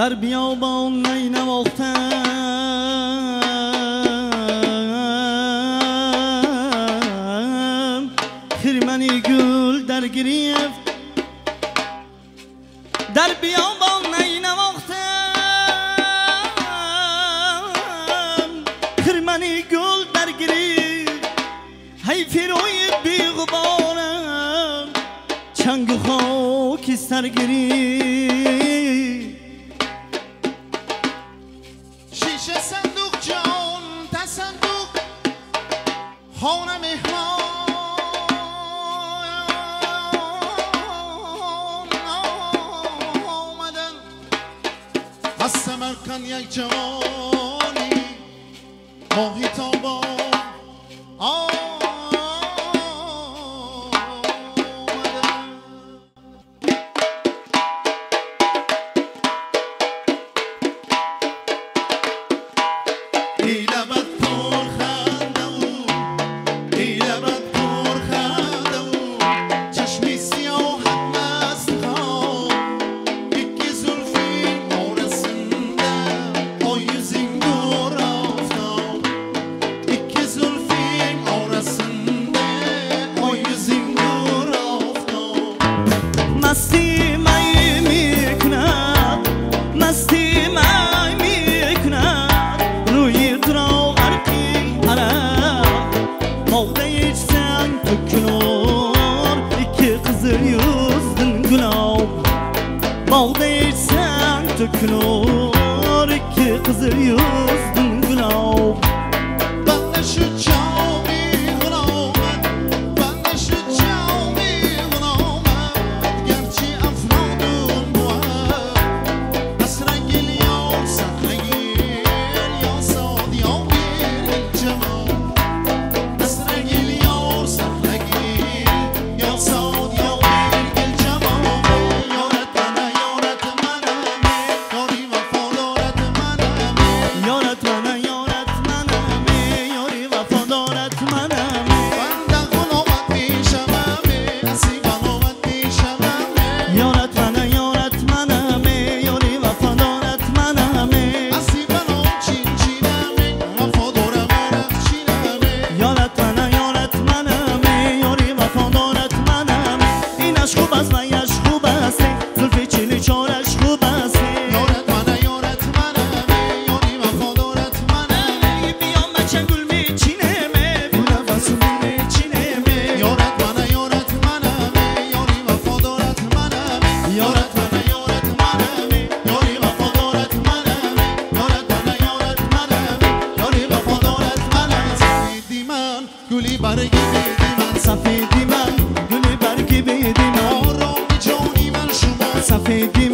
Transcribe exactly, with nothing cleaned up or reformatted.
در بیابان نینواختم خرمنی گل در گریفت در بیابان نینواختم خرمنی گل در گریفت حیف روی بیغبارم چنگ و خاکی سرگری شیشه صندوق جان تا صندوق خانه مهمان آمدن از سمرقند یک جوانی ماهی تابان مستی مای میکند مستی مای میکند روی درو غرقی عرق موقعی سنگ تو کنار iki kızıl yüzdün gülab موقعی سنگ تو کنار iki kızıl yüzdün gülab بنده شد جامی غلامت بنده شد جامی غلامت گرچه افرادون بود اسرگل یا سخرگل یا ساد یا بیر الجمال اسرگل یا سخرگل یا ساد یا بیر الجمال یارت منه یارت منه یاری وفادارت منه یارت منه یارت منه یاری وفادارت منه بنده غلامت میشمم اسی غلامت میشمم یارت منه یارت منه یاری وفادارت منه اسی غلام چین چینم وفادارم رخ چینم یارت منه یارت منه یاری وفادارت منه این عشق خوب است و یش خوب است زلف چلی چارش خوب است یارت منه یارت منه یاری وفادارت منه بیام بچه گل میچینه بی نفسم میچینه یارت منه یارت منه یاری وفادارت منه یارت منه یارت منه یاری وفادارت منه یارت منه یارت منه یاری وفادارت منه سفیدی من گلی برگی بیدی من سفیدی من گل برگی بیدی من آرام جانی من شما سفیدی